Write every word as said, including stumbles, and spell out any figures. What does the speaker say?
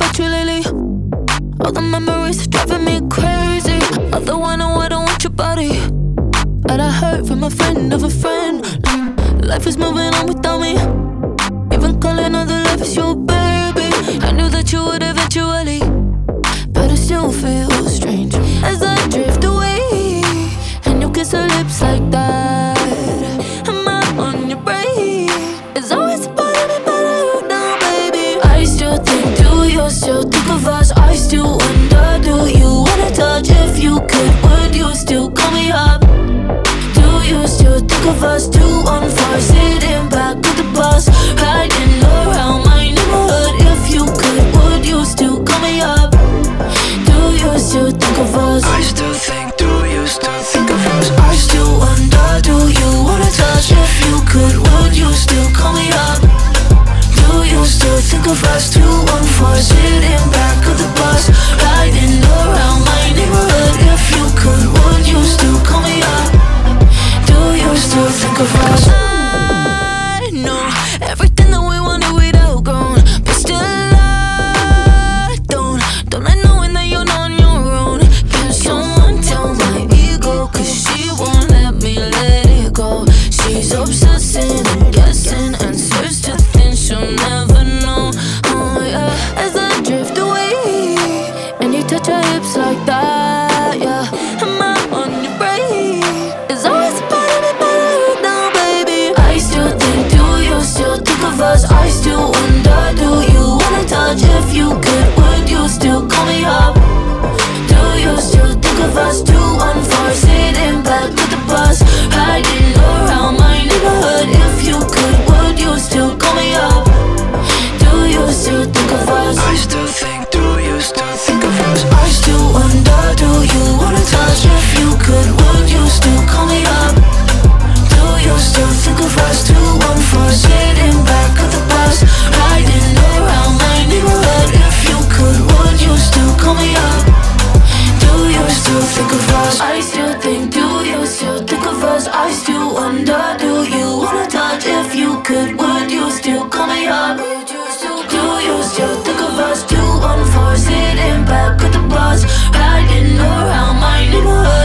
about you lately. All the memories driving me crazy. All the one I don't want your body. And I heard from a friend of a friend, mm, life is moving on without me. Even calling all the love is your baby. I knew that you would eventually, but it still feels strange as I drift away and you kiss her lips like that. Am I on your brain? It's always about me, but I don't know, baby. I still think, do you still think of us? I still wonder, do you wanna touch? If you could, would you still call me up? Do you still think of us? Two on four, sitting back with the bus, riding around my neighborhood. If you could, would you still call me up? Do you still think of us? I still think, do you still think of us? I still wonder, do you wanna touch? If you could, would you still call me up? Do you still think of us? Two on four, sitting back of the bus, riding around my neighborhood. If you could, would you still call me up? Do you still think of us? I know everything that we wanted we'd outgrown, but still I don't. Don't like knowing that you're not on your own. Can someone tell my ego? Cause she won't let me let it go. She's obsessing and guessing answers to things she'll never know. Oh yeah, as I drift away and you touch her hips like that, yeah. Am I on your brain? It's always about me, but I don't know, baby. I still think, do you still think of us? I still wonder, do you wanna touch? If you could, would you still call me up? Do you still think of us? Two on four, sitting back with the bus, riding around my neighborhood. If you could, would you still call me up? Do you still think of us? I still think, do you still think of us? I still wonder, do you wanna touch? If you could, would you still call me up? Do you still think of us? Two one four, sitting back of the bus, riding around my neighborhood. If you could, would you still call me up? Do you still think of us? I still think, do you still think of us? I still wonder, do you wanna touch? If you could, would you still call me up? Do you still think of us? Two on four, sitting back with the bus, riding around my neighborhood.